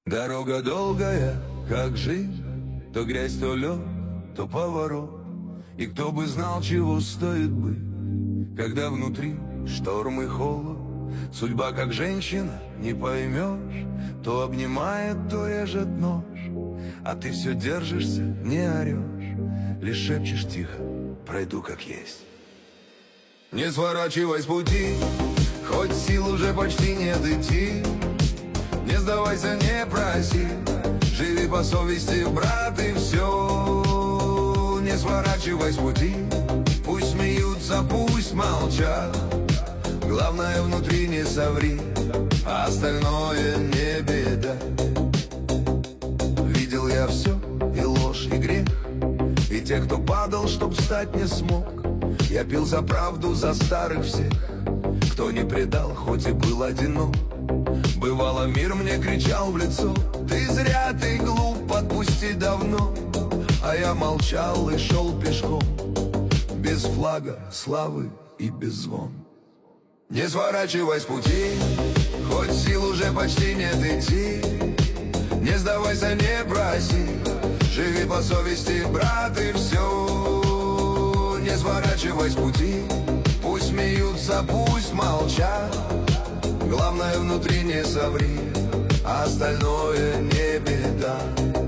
Дорога долгая, как жизнь, то грязь, то лед, то поворот. И кто бы знал, чего стоит быть, когда внутри шторм и холод. Судьба, как женщина, не поймешь, то обнимает, то режет нож. А ты все держишься, не орешь, лишь шепчешь тихо: пройду как есть. Не сворачивай с пути, хоть сил уже почти нет идти. Не сдавайся, не проси, живи по совести, брат, и все. Не сворачивай с пути, пусть смеются, пусть молчат. Главное, внутри не соври, а остальное не беда. Видел я все, и ложь, и грех, и тех, кто падал, чтоб встать не смог. Я пил за правду, за старых всех, кто не предал, хоть и был одинок. Бывало, мир мне кричал в лицо: ты зря, ты глуп, отпусти давно. А я молчал и шел пешком, без флага, славы и без звон. Не сворачивай с пути, хоть сил уже почти нет идти. Не сдавайся, не проси, живи по совести, брат, и все. Не сворачивай с пути, пусть смеются, пусть молчат. Главное, внутри не соври, а остальное не беда.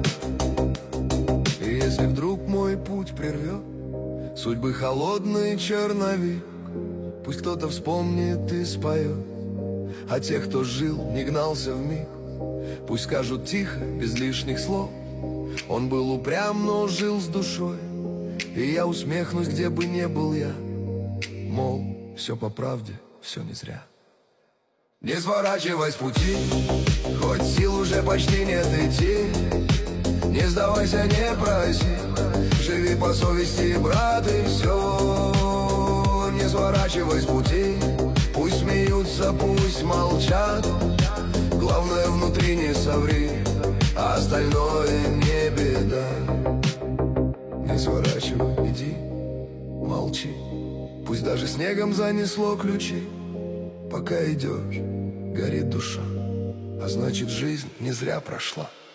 И если вдруг мой путь прервет судьбы холодный черновик, пусть кто-то вспомнит и споет, а тех, кто жил, не гнался вмиг, пусть скажут тихо, без лишних слов: он был упрям, но жил с душой. И я усмехнусь, где бы не был я, мол, все по правде, все не зря. Не сворачивай с пути, хоть сил уже почти нет идти. Не сдавайся, не проси, живи по совести, брат, и все. Не сворачивай с пути, пусть смеются, пусть молчат. Главное, внутри не соври, а остальное не беда. Не сворачивай, иди, молчи, пусть даже снегом занесло ключи. Пока идешь, горит душа, а значит, жизнь не зря прошла.